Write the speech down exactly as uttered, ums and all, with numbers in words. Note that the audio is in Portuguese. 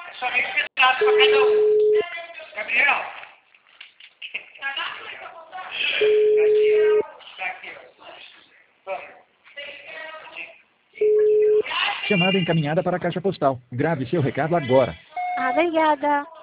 Só registrado para cada um. Gabriel. Daqui, ó. Chamada encaminhada para a caixa postal. Grave seu recado agora. Ah, obrigada.